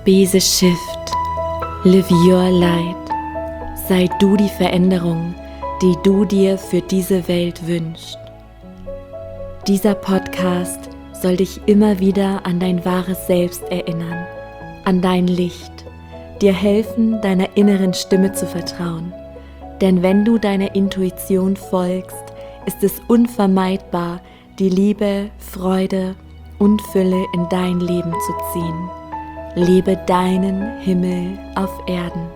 Be the shift, live your light. Sei du die Veränderung, die du dir für diese Welt wünschst. Dieser Podcast soll dich immer wieder an dein wahres Selbst erinnern, an dein Licht, dir helfen, deiner inneren Stimme zu vertrauen. Denn wenn du deiner Intuition folgst, ist es unvermeidbar, die Liebe, Freude und Fülle in dein Leben zu ziehen. Lebe deinen Himmel auf Erden.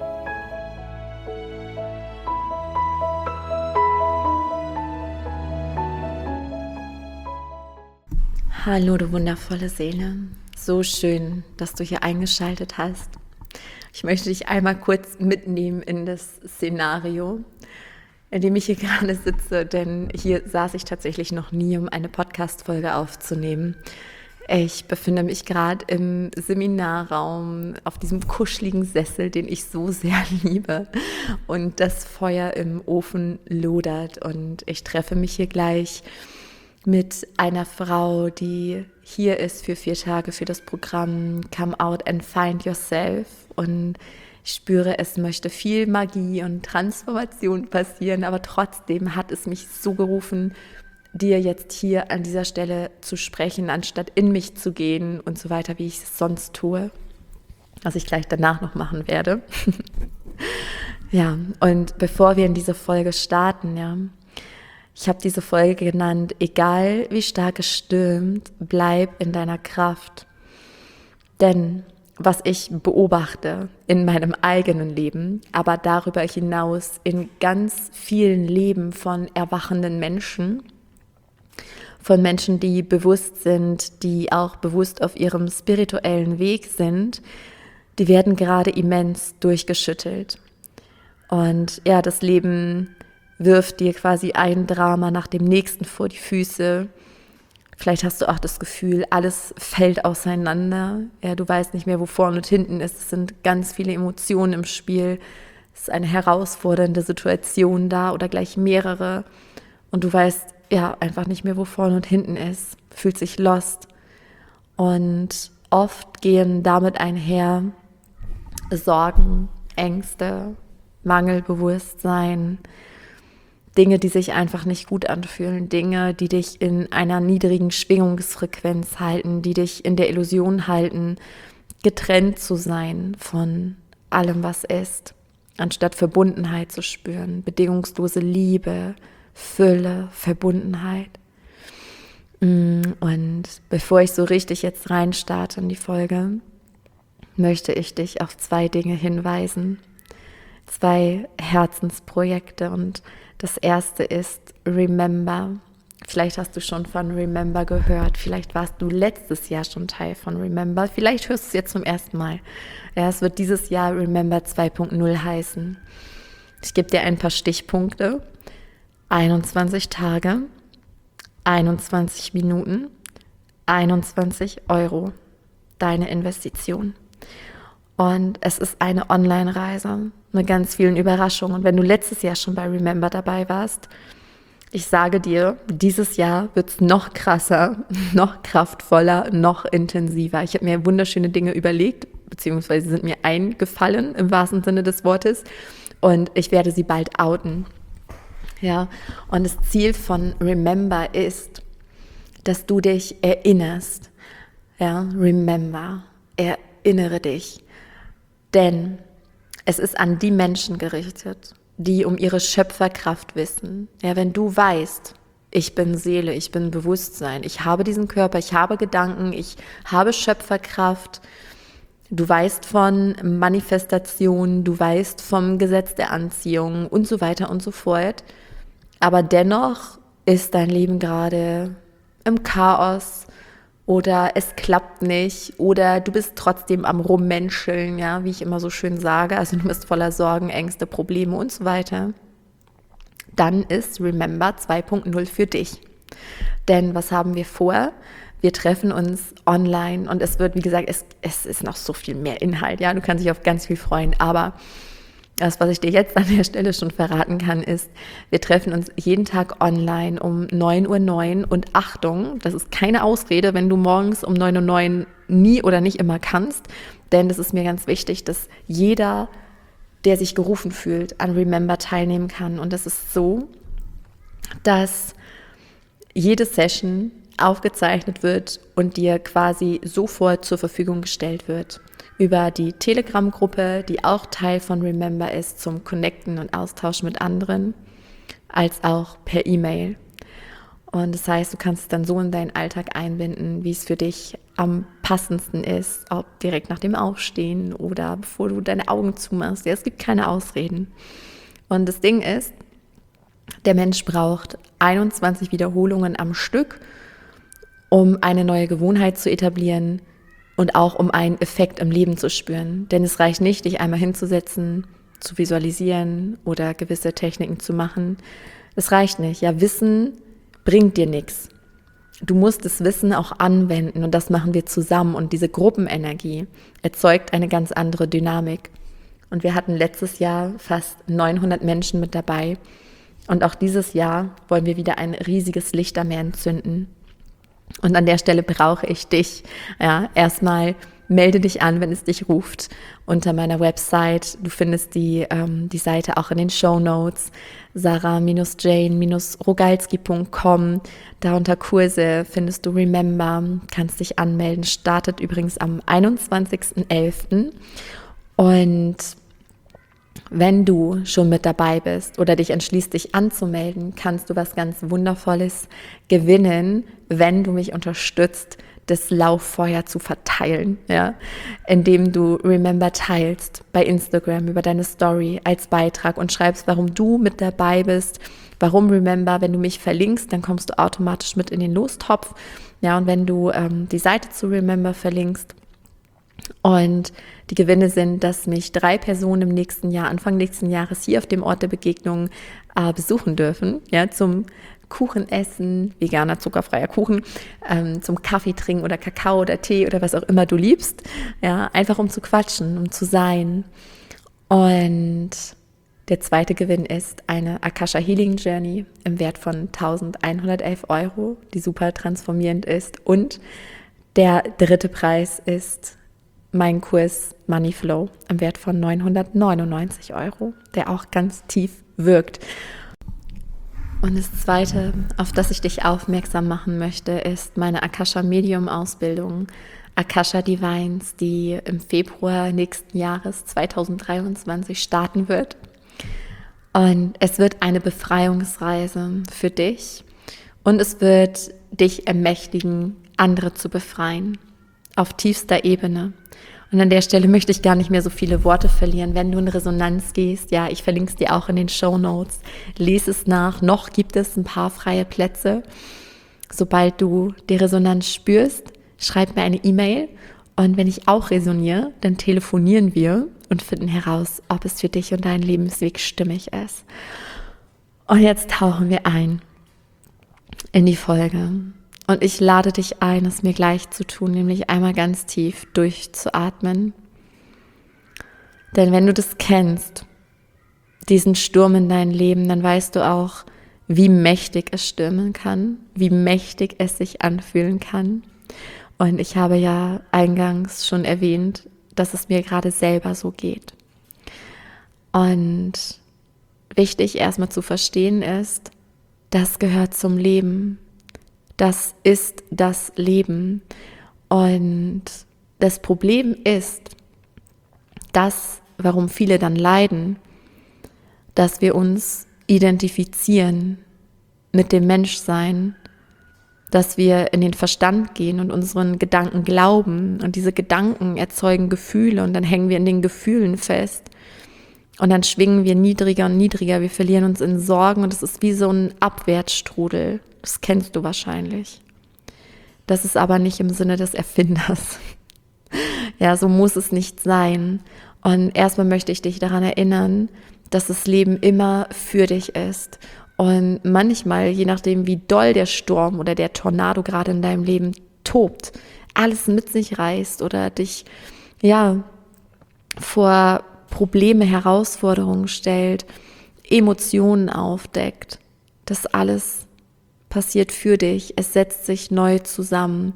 Hallo, du wundervolle Seele. So schön, dass du hier eingeschaltet hast. Ich möchte dich einmal kurz mitnehmen in das Szenario, in dem ich hier gerade sitze, denn hier saß ich tatsächlich noch nie, um eine Podcast-Folge aufzunehmen. Ich befinde mich gerade im Seminarraum auf diesem kuscheligen Sessel, den ich so sehr liebe, und das Feuer im Ofen lodert und ich treffe mich hier gleich mit einer Frau, die hier ist für 4 Tage für das Programm Come Out and Find Yourself, und ich spüre, es möchte viel Magie und Transformation passieren, aber trotzdem hat es mich so gerufen, dir jetzt hier an dieser Stelle zu sprechen, anstatt in mich zu gehen und so weiter, wie ich es sonst tue, was ich gleich danach noch machen werde. Ja, und bevor wir in diese Folge starten, ich habe diese Folge genannt, egal wie stark es stürmt, bleib in deiner Kraft. Denn was ich beobachte in meinem eigenen Leben, aber darüber hinaus in ganz vielen Leben von erwachenden Menschen, von Menschen, die bewusst sind, die auch bewusst auf ihrem spirituellen Weg sind, die werden gerade immens durchgeschüttelt. Und ja, das Leben wirft dir quasi ein Drama nach dem nächsten vor die Füße. Vielleicht hast du auch das Gefühl, alles fällt auseinander. Ja, du weißt nicht mehr, wo vorne und hinten ist. Es sind ganz viele Emotionen im Spiel. Es ist eine herausfordernde Situation da oder gleich mehrere. Und du weißt einfach nicht mehr, wo vorne und hinten ist. Fühlt sich lost. Und oft gehen damit einher Sorgen, Ängste, Mangelbewusstsein, Dinge, die sich einfach nicht gut anfühlen, Dinge, die dich in einer niedrigen Schwingungsfrequenz halten, die dich in der Illusion halten, getrennt zu sein von allem, was ist, anstatt Verbundenheit zu spüren, bedingungslose Liebe, Fülle, Verbundenheit. Und bevor ich so richtig jetzt reinstarte in die Folge, möchte ich dich auf 2 Dinge hinweisen, 2 Herzensprojekte, und das erste ist Remember. Vielleicht hast du schon von Remember gehört, vielleicht warst du letztes Jahr schon Teil von Remember, vielleicht hörst du es jetzt zum ersten Mal. Ja, es wird dieses Jahr Remember 2.0 heißen. Ich gebe dir ein paar Stichpunkte. 21 Tage, 21 Minuten, 21 €, deine Investition. Und es ist eine Online-Reise mit ganz vielen Überraschungen. Und wenn du letztes Jahr schon bei Remember dabei warst, ich sage dir, dieses Jahr wird es noch krasser, noch kraftvoller, noch intensiver. Ich habe mir wunderschöne Dinge überlegt, beziehungsweise sind mir eingefallen im wahrsten Sinne des Wortes. Und ich werde sie bald outen. Ja, und das Ziel von Remember ist, dass du dich erinnerst. Ja, Remember, erinnere dich. Denn es ist an die Menschen gerichtet, die um ihre Schöpferkraft wissen. Ja, wenn du weißt, ich bin Seele, ich bin Bewusstsein, ich habe diesen Körper, ich habe Gedanken, ich habe Schöpferkraft, du weißt von Manifestation, du weißt vom Gesetz der Anziehung und so weiter und so fort. Aber dennoch ist dein Leben gerade im Chaos oder es klappt nicht oder du bist trotzdem am Rummenscheln, ja, wie ich immer so schön sage. Also du bist voller Sorgen, Ängste, Probleme und so weiter. Dann ist Remember 2.0 für dich. Denn was haben wir vor? Wir treffen uns online und es wird, wie gesagt, es ist noch so viel mehr Inhalt. Ja, du kannst dich auf ganz viel freuen, aber das, was ich dir jetzt an der Stelle schon verraten kann, ist, wir treffen uns jeden Tag online um 9:09 Uhr und Achtung, das ist keine Ausrede, wenn du morgens um 9:09 Uhr nie oder nicht immer kannst, Denn es ist mir ganz wichtig, dass jeder, der sich gerufen fühlt, an Remember teilnehmen kann. Und es ist so, dass jede Session aufgezeichnet wird und dir quasi sofort zur Verfügung gestellt wird. Über die Telegram-Gruppe, die auch Teil von Remember ist, zum Connecten und Austausch mit anderen, als auch per E-Mail. Und das heißt, du kannst es dann so in deinen Alltag einbinden, wie es für dich am passendsten ist, ob direkt nach dem Aufstehen oder bevor du deine Augen zumachst. Ja, es gibt keine Ausreden. Und das Ding ist, der Mensch braucht 21 Wiederholungen am Stück, um eine neue Gewohnheit zu etablieren und auch um einen Effekt im Leben zu spüren. Denn es reicht nicht, dich einmal hinzusetzen, zu visualisieren oder gewisse Techniken zu machen. Es reicht nicht. Ja, Wissen bringt dir nichts. Du musst das Wissen auch anwenden und das machen wir zusammen. Und diese Gruppenenergie erzeugt eine ganz andere Dynamik. Und wir hatten letztes Jahr fast 900 Menschen mit dabei. Und auch dieses Jahr wollen wir wieder ein riesiges Lichtermeer entzünden. Und an der Stelle brauche ich dich. Ja, erstmal melde dich an, wenn es dich ruft, unter meiner Website. Du findest die Seite auch in den Shownotes, sarah-jane-rogalski.com. Da unter Kurse findest du Remember, kannst dich anmelden. Startet übrigens am 21.11. Und wenn du schon mit dabei bist oder dich entschließt, dich anzumelden, kannst du was ganz Wundervolles gewinnen, wenn du mich unterstützt, das Lauffeuer zu verteilen, ja, indem du Remember teilst bei Instagram über deine Story als Beitrag und schreibst, warum du mit dabei bist, warum Remember. Wenn du mich verlinkst, dann kommst du automatisch mit in den Lostopf, ja, und wenn du die Seite zu Remember verlinkst. Und die Gewinne sind, dass mich 3 Personen im nächsten Jahr, Anfang nächsten Jahres hier auf dem Ort der Begegnung besuchen dürfen, ja, zum Kuchen essen, veganer, zuckerfreier Kuchen, zum Kaffee trinken oder Kakao oder Tee oder was auch immer du liebst, ja, einfach um zu quatschen, um zu sein. Und der zweite Gewinn ist eine Akasha Healing Journey im Wert von 1.111 €, die super transformierend ist. Und der dritte Preis ist mein Kurs Money Flow im Wert von 999 €, der auch ganz tief wirkt. Und das Zweite, auf das ich dich aufmerksam machen möchte, ist meine Akasha Medium Ausbildung, Akasha Divines, die im Februar nächsten Jahres 2023 starten wird. Und es wird eine Befreiungsreise für dich und es wird dich ermächtigen, andere zu befreien auf tiefster Ebene. Und an der Stelle möchte ich gar nicht mehr so viele Worte verlieren. Wenn du in Resonanz gehst, ja, ich verlinke es dir auch in den Shownotes, lese es nach. Noch gibt es ein paar freie Plätze. Sobald du die Resonanz spürst, schreib mir eine E-Mail. Und wenn ich auch resoniere, dann telefonieren wir und finden heraus, ob es für dich und deinen Lebensweg stimmig ist. Und jetzt tauchen wir ein in die Folge. Und ich lade dich ein, es mir gleich zu tun, nämlich einmal ganz tief durchzuatmen. Denn wenn du das kennst, diesen Sturm in dein Leben, dann weißt du auch, wie mächtig es stürmen kann, wie mächtig es sich anfühlen kann. Und ich habe ja eingangs schon erwähnt, dass es mir gerade selber so geht. Und wichtig erstmal zu verstehen ist, das gehört zum Leben. Das ist das Leben. Und das Problem ist, das, warum viele dann leiden, dass wir uns identifizieren mit dem Menschsein, dass wir in den Verstand gehen und unseren Gedanken glauben. Und diese Gedanken erzeugen Gefühle und dann hängen wir in den Gefühlen fest. Und dann schwingen wir niedriger und niedriger, wir verlieren uns in Sorgen und es ist wie so ein Abwärtsstrudel. Das kennst du wahrscheinlich. Das ist aber nicht im Sinne des Erfinders. Ja, so muss es nicht sein. Und erstmal möchte ich dich daran erinnern, dass das Leben immer für dich ist. Und manchmal, je nachdem, wie doll der Sturm oder der Tornado gerade in deinem Leben tobt, alles mit sich reißt oder dich, ja, vor Probleme, Herausforderungen stellt, Emotionen aufdeckt, das alles passiert für dich, es setzt sich neu zusammen.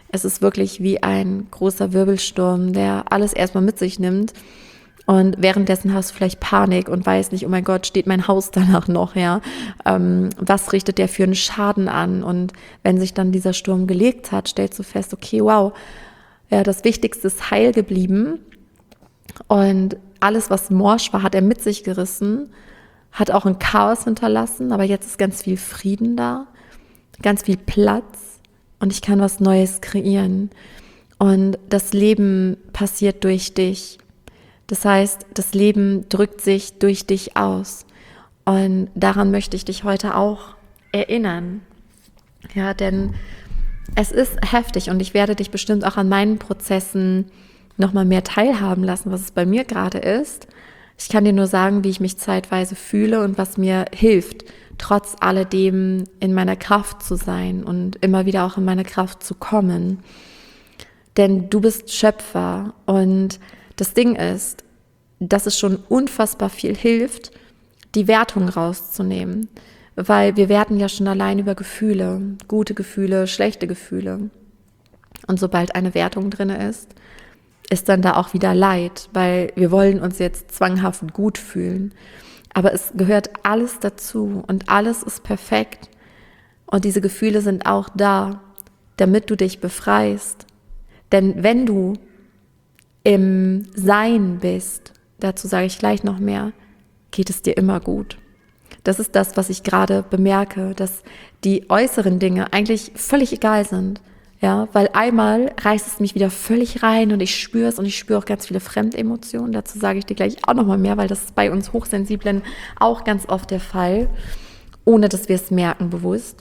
Es ist wirklich wie ein großer Wirbelsturm, der alles erstmal mit sich nimmt. Und währenddessen hast du vielleicht Panik und weißt nicht, oh mein Gott, steht mein Haus danach noch, ja? Was richtet der für einen Schaden an? Und wenn sich dann dieser Sturm gelegt hat, stellst du fest, okay, wow, ja, das Wichtigste ist heil geblieben. Und alles, was morsch war, hat er mit sich gerissen, hat auch ein Chaos hinterlassen, aber jetzt ist ganz viel Frieden da, ganz viel Platz und ich kann was Neues kreieren. Und das Leben passiert durch dich. Das heißt, das Leben drückt sich durch dich aus. Und daran möchte ich dich heute auch erinnern. Ja, denn es ist heftig und ich werde dich bestimmt auch an meinen Prozessen nochmal mehr teilhaben lassen, was es bei mir gerade ist. Ich kann dir nur sagen, wie ich mich zeitweise fühle und was mir hilft, trotz alledem in meiner Kraft zu sein und immer wieder auch in meine Kraft zu kommen. Denn du bist Schöpfer und das Ding ist, dass es schon unfassbar viel hilft, die Wertung rauszunehmen. Weil wir werten ja schon allein über Gefühle, gute Gefühle, schlechte Gefühle. Und sobald eine Wertung drin ist dann da auch wieder Leid, weil wir wollen uns jetzt zwanghaft gut fühlen. Aber es gehört alles dazu und alles ist perfekt. Und diese Gefühle sind auch da, damit du dich befreist. Denn wenn du im Sein bist, dazu sage ich gleich noch mehr, geht es dir immer gut. Das ist das, was ich gerade bemerke, dass die äußeren Dinge eigentlich völlig egal sind. Ja, weil einmal reißt es mich wieder völlig rein und ich spüre es und ich spüre auch ganz viele Fremdemotionen. Dazu sage ich dir gleich auch nochmal mehr, weil das ist bei uns Hochsensiblen auch ganz oft der Fall, ohne dass wir es merken bewusst.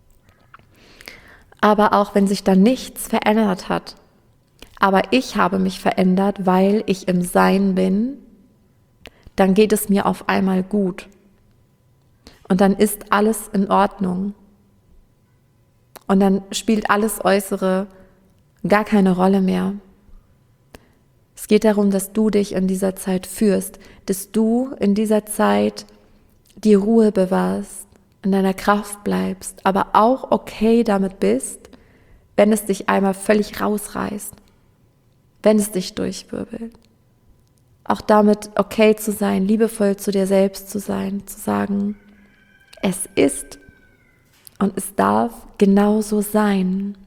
Aber auch wenn sich da nichts verändert hat, aber ich habe mich verändert, weil ich im Sein bin, dann geht es mir auf einmal gut. Und dann ist alles in Ordnung. Und dann spielt alles Äußere gar keine Rolle mehr. Es geht darum, dass du dich in dieser Zeit führst, dass du in dieser Zeit die Ruhe bewahrst, in deiner Kraft bleibst, aber auch okay damit bist, wenn es dich einmal völlig rausreißt, wenn es dich durchwirbelt. Auch damit okay zu sein, liebevoll zu dir selbst zu sein, zu sagen, es ist und es darf genauso sein.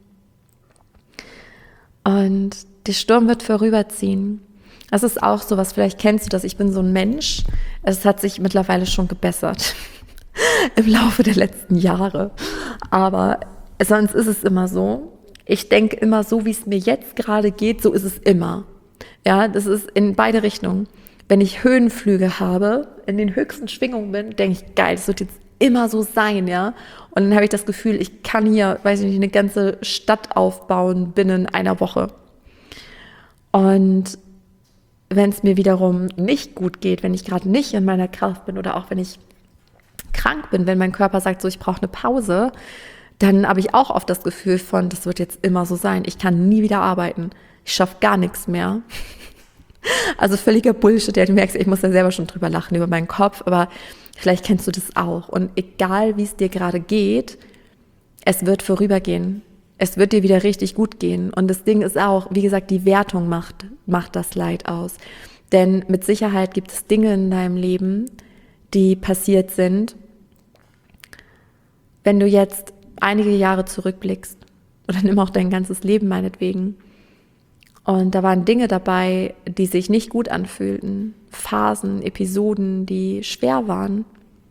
Und der Sturm wird vorüberziehen. Das ist auch so was, vielleicht kennst du das, ich bin so ein Mensch, es hat sich mittlerweile schon gebessert im Laufe der letzten Jahre. Aber sonst ist es immer so, ich denke immer so, wie es mir jetzt gerade geht, so ist es immer. Ja, das ist in beide Richtungen. Wenn ich Höhenflüge habe, in den höchsten Schwingungen bin, denke ich, geil, das wird jetzt immer so sein, ja. Und dann habe ich das Gefühl, ich kann hier, weiß ich nicht, eine ganze Stadt aufbauen binnen einer Woche. Und wenn es mir wiederum nicht gut geht, wenn ich gerade nicht in meiner Kraft bin oder auch wenn ich krank bin, wenn mein Körper sagt, so ich brauche eine Pause, dann habe ich auch oft das Gefühl von, das wird jetzt immer so sein. Ich kann nie wieder arbeiten. Ich schaffe gar nichts mehr. Also völliger Bullshit. Ja, du merkst, ich muss da selber schon drüber lachen, über meinen Kopf, aber vielleicht kennst du das auch. Und egal, wie es dir gerade geht, es wird vorübergehen. Es wird dir wieder richtig gut gehen. Und das Ding ist auch, wie gesagt, die Wertung macht das Leid aus. Denn mit Sicherheit gibt es Dinge in deinem Leben, die passiert sind, wenn du jetzt einige Jahre zurückblickst oder nimm auch dein ganzes Leben meinetwegen. Und da waren Dinge dabei, die sich nicht gut anfühlten, Phasen, Episoden, die schwer waren.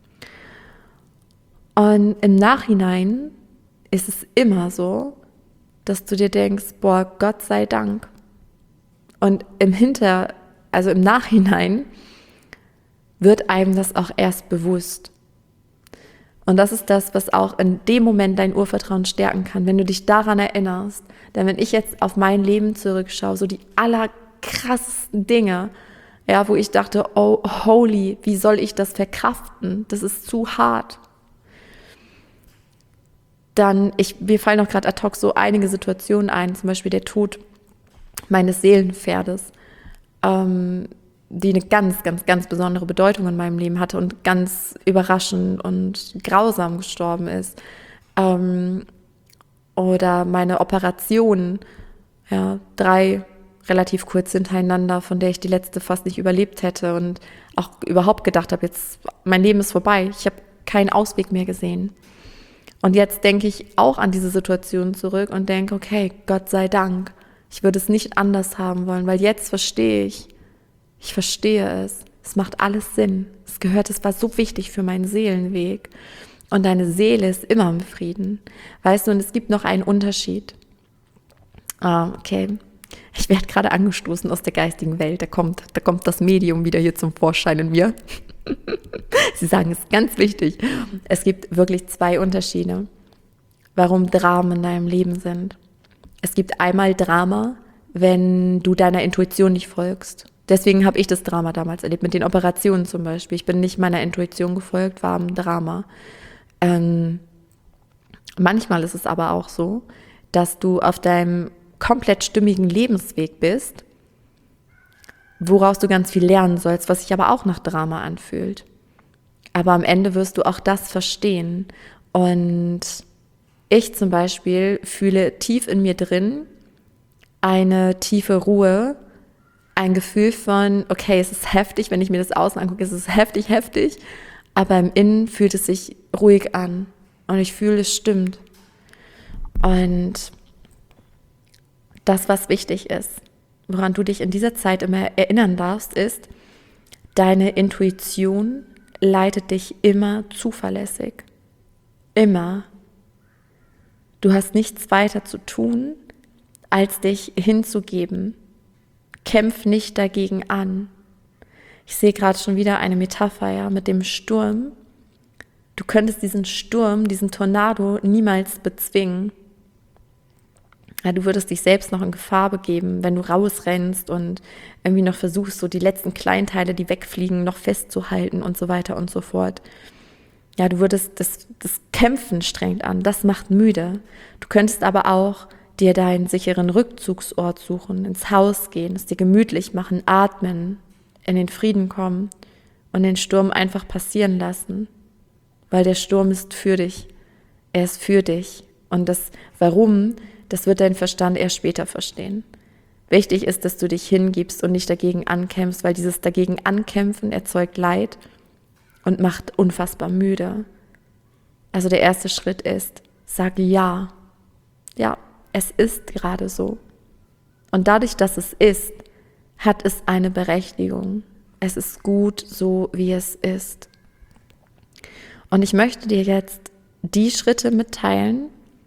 Und im Nachhinein ist es immer so, dass du dir denkst, boah, Gott sei Dank. Und im Nachhinein wird einem das auch erst bewusst. Und das ist das, was auch in dem Moment dein Urvertrauen stärken kann, wenn du dich daran erinnerst. Denn wenn ich jetzt auf mein Leben zurückschaue, so die allerkrassesten Dinge, ja, wo ich dachte, oh holy, wie soll ich das verkraften? Das ist zu hart. Mir fallen auch gerade ad hoc so einige Situationen ein, zum Beispiel der Tod meines Seelenpferdes, die eine ganz, ganz, ganz besondere Bedeutung in meinem Leben hatte und ganz überraschend und grausam gestorben ist. Und oder meine Operation, ja, 3 relativ kurz hintereinander, von der ich die letzte fast nicht überlebt hätte und auch überhaupt gedacht habe, jetzt, mein Leben ist vorbei, ich habe keinen Ausweg mehr gesehen. Und jetzt denke ich auch an diese Situation zurück und denke, okay, Gott sei Dank, ich würde es nicht anders haben wollen, weil jetzt verstehe ich verstehe es macht alles Sinn, es war so wichtig für meinen Seelenweg und deine Seele ist immer im Frieden, weißt du, und es gibt noch einen Unterschied. Okay, ich werde gerade angestoßen aus der geistigen Welt, da kommt das Medium wieder hier zum Vorschein in mir. Sie sagen, es ist ganz wichtig. Es gibt wirklich 2 Unterschiede, warum Dramen in deinem Leben sind. Es gibt einmal Drama, wenn du deiner Intuition nicht folgst. Deswegen habe ich das Drama damals erlebt, mit den Operationen zum Beispiel. Ich bin nicht meiner Intuition gefolgt, war ein Drama. Manchmal ist es aber auch so, dass du auf deinem komplett stimmigen Lebensweg bist, woraus du ganz viel lernen sollst, was sich aber auch nach Drama anfühlt. Aber am Ende wirst du auch das verstehen. Und ich zum Beispiel fühle tief in mir drin eine tiefe Ruhe, ein Gefühl von, okay, es ist heftig, wenn ich mir das außen angucke, es ist heftig, aber im Innen fühlt es sich ruhig an und ich fühle, es stimmt. Und das, was wichtig ist, woran du dich in dieser Zeit immer erinnern darfst, ist, deine Intuition leitet dich immer zuverlässig. Immer. Du hast nichts weiter zu tun, als dich hinzugeben. Kämpf nicht dagegen an. Ich sehe gerade schon wieder eine Metapher, ja, mit dem Sturm. Du könntest diesen Sturm, diesen Tornado niemals bezwingen. Ja, du würdest dich selbst noch in Gefahr begeben, wenn du rausrennst und irgendwie noch versuchst, so die letzten Kleinteile, die wegfliegen, noch festzuhalten und so weiter und so fort. Ja, du würdest das Kämpfen strengt an, das macht müde. Du könntest aber auch dir deinen sicheren Rückzugsort suchen, ins Haus gehen, es dir gemütlich machen, atmen, in den Frieden kommen und den Sturm einfach passieren lassen. Weil der Sturm ist für dich. Er ist für dich. Und das Warum, das wird dein Verstand erst später verstehen. Wichtig ist, dass du dich hingibst und nicht dagegen ankämpfst, weil dieses dagegen ankämpfen erzeugt Leid und macht unfassbar müde. Also der erste Schritt ist, sag ja. Ja, es ist gerade so. Und dadurch, dass es ist, hat es eine Berechtigung. Es ist gut so, wie es ist. Und ich möchte dir jetzt die Schritte mitteilen,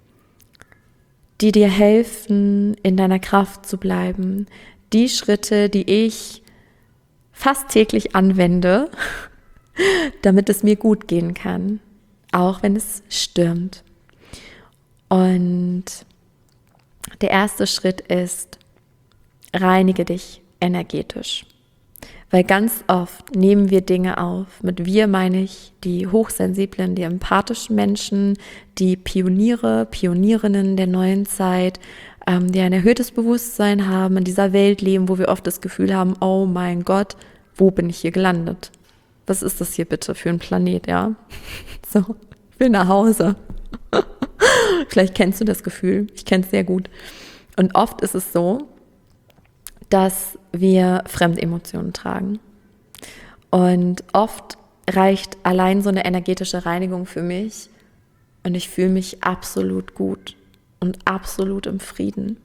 die dir helfen, in deiner Kraft zu bleiben. Die Schritte, die ich fast täglich anwende, damit es mir gut gehen kann, auch wenn es stürmt. Und der erste Schritt ist, reinige dich energetisch. Weil ganz oft nehmen wir Dinge auf. Mit wir meine ich die hochsensiblen, die empathischen Menschen, die Pioniere, Pionierinnen der neuen Zeit, die ein erhöhtes Bewusstsein haben, in dieser Welt leben, wo wir oft das Gefühl haben, oh mein Gott, wo bin ich hier gelandet? Was ist das hier bitte für ein Planet, ja? So, ich will nach Hause. Vielleicht kennst du das Gefühl, ich kenne es sehr gut. Und oft ist es so, dass wir Fremdemotionen tragen. Und oft reicht allein so eine energetische Reinigung für mich und ich fühle mich absolut gut und absolut im Frieden.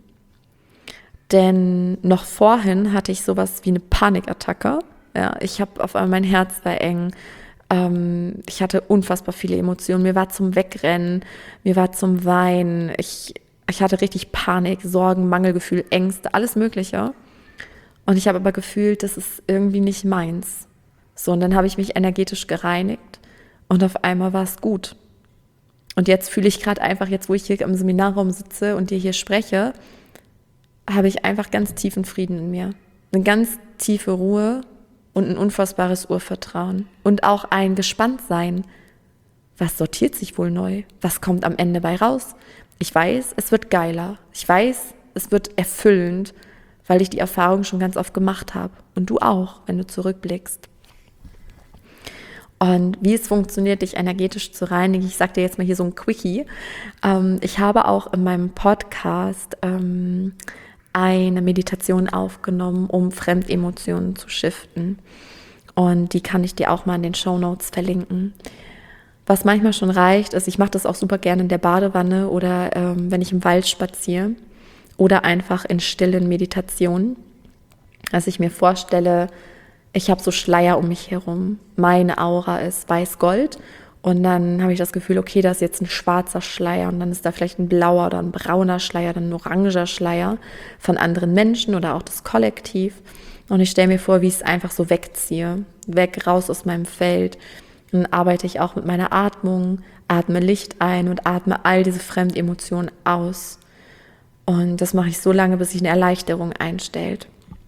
Denn noch vorhin hatte ich sowas wie eine Panikattacke. Ja, ich habe auf einmal, mein Herz war eng. Ich hatte unfassbar viele Emotionen. Mir war zum Wegrennen, mir war zum Weinen. Ich hatte richtig Panik, Sorgen, Mangelgefühl, Ängste, alles Mögliche. Und ich habe aber gefühlt, das ist irgendwie nicht meins. So, und dann habe ich mich energetisch gereinigt und auf einmal war es gut. Und jetzt fühle ich gerade einfach, jetzt wo ich hier im Seminarraum sitze und dir hier spreche, habe ich einfach ganz tiefen Frieden in mir. Eine ganz tiefe Ruhe und ein unfassbares Urvertrauen. Und auch ein Gespanntsein. Was sortiert sich wohl neu? Was kommt am Ende bei raus? Ich weiß, es wird geiler. Ich weiß, es wird erfüllend, weil ich die Erfahrung schon ganz oft gemacht habe. Und du auch, wenn du zurückblickst. Und wie es funktioniert, dich energetisch zu reinigen, ich sage dir jetzt mal hier so ein Quickie. Ich habe auch in meinem Podcast eine Meditation aufgenommen, um Fremdemotionen zu shiften. Und die kann ich dir auch mal in den Shownotes verlinken. Was manchmal schon reicht, ist, ich mache das auch super gerne in der Badewanne oder wenn ich im Wald spaziere oder einfach in stillen Meditationen, dass ich mir vorstelle, ich habe so Schleier um mich herum. Meine Aura ist weiß-gold und dann habe ich das Gefühl, okay, da ist jetzt ein schwarzer Schleier und dann ist da vielleicht ein blauer oder ein brauner Schleier, dann ein oranger Schleier von anderen Menschen oder auch das Kollektiv. Und ich stelle mir vor, wie ich es einfach so wegziehe, weg, raus aus meinem Feld. Dann arbeite ich auch mit meiner Atmung, atme Licht ein und atme all diese Fremdemotionen aus. Und das mache ich so lange, bis sich eine Erleichterung einstellt.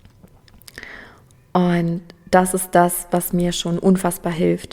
Und das ist das, was mir schon unfassbar hilft.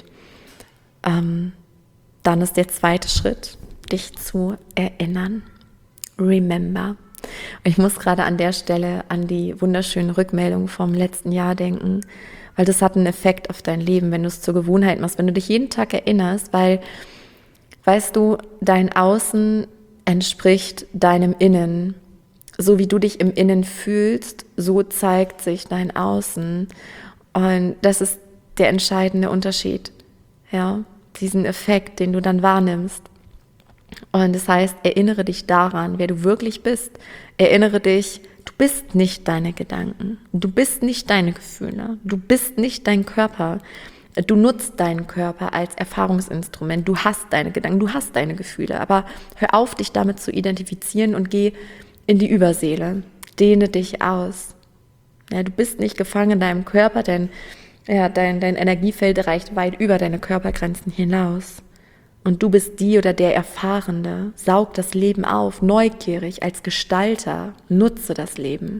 Dann ist der zweite Schritt, dich zu erinnern. Remember. Und ich muss gerade an der Stelle an die wunderschönen Rückmeldungen vom letzten Jahr denken, weil das hat einen Effekt auf dein Leben, wenn du es zur Gewohnheit machst, wenn du dich jeden Tag erinnerst, weil, weißt du, dein Außen entspricht deinem Innen. So wie du dich im Innen fühlst, so zeigt sich dein Außen. Und das ist der entscheidende Unterschied. Ja, diesen Effekt, den du dann wahrnimmst. Und das heißt, erinnere dich daran, wer du wirklich bist. Erinnere dich, du bist nicht deine Gedanken. Du bist nicht deine Gefühle. Du bist nicht dein Körper. Du nutzt deinen Körper als Erfahrungsinstrument. Du hast deine Gedanken, du hast deine Gefühle. Aber hör auf, dich damit zu identifizieren und geh in die Überseele, dehne dich aus. Ja, du bist nicht gefangen in deinem Körper, denn dein Energiefeld reicht weit über deine Körpergrenzen hinaus. Und du bist die oder der Erfahrene, saug das Leben auf, neugierig als Gestalter, nutze das Leben.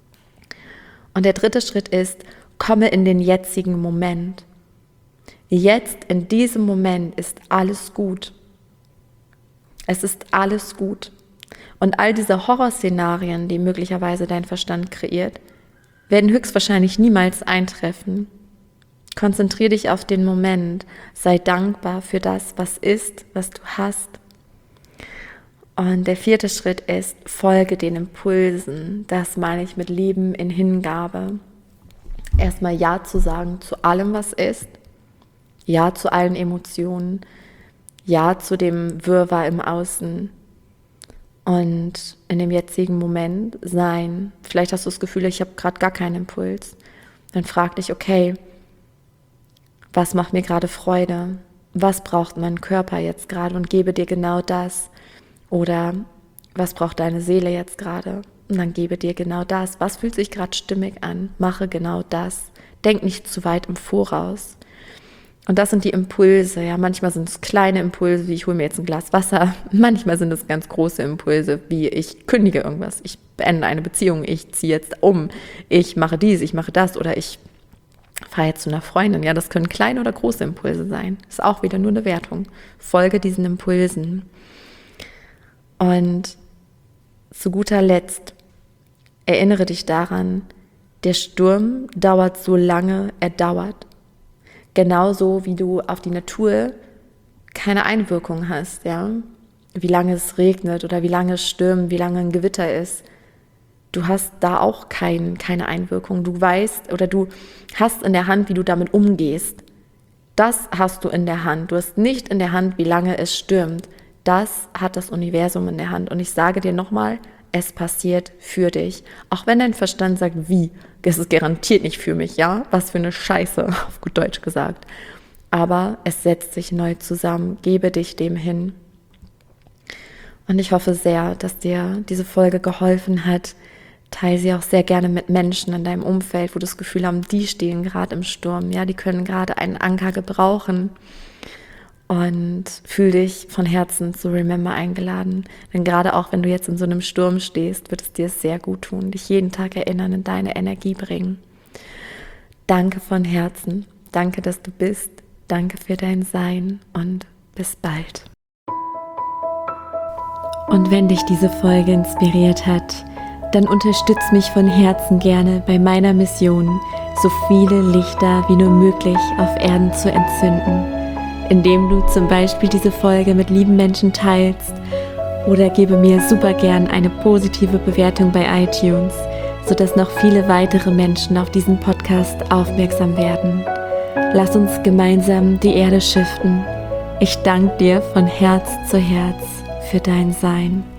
Und der dritte Schritt ist, komme in den jetzigen Moment. Jetzt, in diesem Moment ist alles gut. Es ist alles gut. Und all diese Horrorszenarien, die möglicherweise dein Verstand kreiert, werden höchstwahrscheinlich niemals eintreffen. Konzentriere dich auf den Moment, sei dankbar für das, was ist, was du hast. Und der vierte Schritt ist, folge den Impulsen. Das meine ich mit Leben in Hingabe. Erstmal Ja zu sagen zu allem, was ist. Ja zu allen Emotionen. Ja zu dem Wirrwarr im Außen. Und in dem jetzigen Moment sein. Vielleicht hast du das Gefühl, ich habe gerade gar keinen Impuls. Dann frag dich, okay, was macht mir gerade Freude? Was braucht mein Körper jetzt gerade? Und gebe dir genau das. Oder was braucht deine Seele jetzt gerade? Und dann gebe dir genau das. Was fühlt sich gerade stimmig an? Mache genau das. Denk nicht zu weit im Voraus. Und das sind die Impulse. Ja, manchmal sind es kleine Impulse, wie ich hole mir jetzt ein Glas Wasser. Manchmal sind es ganz große Impulse, wie ich kündige irgendwas. Ich beende eine Beziehung. Ich ziehe jetzt um. Ich mache dies, ich mache das. Oder ich fahre jetzt zu einer Freundin. Ja, das können kleine oder große Impulse sein. Ist auch wieder nur eine Wertung. Folge diesen Impulsen. Und zu guter Letzt erinnere dich daran, der Sturm dauert so lange er dauert. Genauso wie du auf die Natur keine Einwirkung hast, ja. Wie lange es regnet oder wie lange es stürmt, wie lange ein Gewitter ist. Du hast da auch keine Einwirkung. Du weißt oder du hast in der Hand, wie du damit umgehst. Das hast du in der Hand. Du hast nicht in der Hand, wie lange es stürmt. Das hat das Universum in der Hand. Und ich sage dir nochmal, es passiert für dich. Auch wenn dein Verstand sagt, wie? Das ist garantiert nicht für mich, ja? Was für eine Scheiße, auf gut Deutsch gesagt. Aber es setzt sich neu zusammen. Gebe dich dem hin. Und ich hoffe sehr, dass dir diese Folge geholfen hat. Teile sie auch sehr gerne mit Menschen in deinem Umfeld, wo du das Gefühl hast, die stehen gerade im Sturm. Ja, die können gerade einen Anker gebrauchen. Und fühl dich von Herzen zu Remember eingeladen. Denn gerade auch, wenn du jetzt in so einem Sturm stehst, wird es dir sehr gut tun, dich jeden Tag erinnern, in deine Energie bringen. Danke von Herzen. Danke, dass du bist. Danke für dein Sein und bis bald. Und wenn dich diese Folge inspiriert hat, dann unterstütz mich von Herzen gerne bei meiner Mission, so viele Lichter wie nur möglich auf Erden zu entzünden, indem du zum Beispiel diese Folge mit lieben Menschen teilst oder gebe mir super gern eine positive Bewertung bei iTunes, sodass noch viele weitere Menschen auf diesen Podcast aufmerksam werden. Lass uns gemeinsam die Erde shiften. Ich danke dir von Herz zu Herz für dein Sein.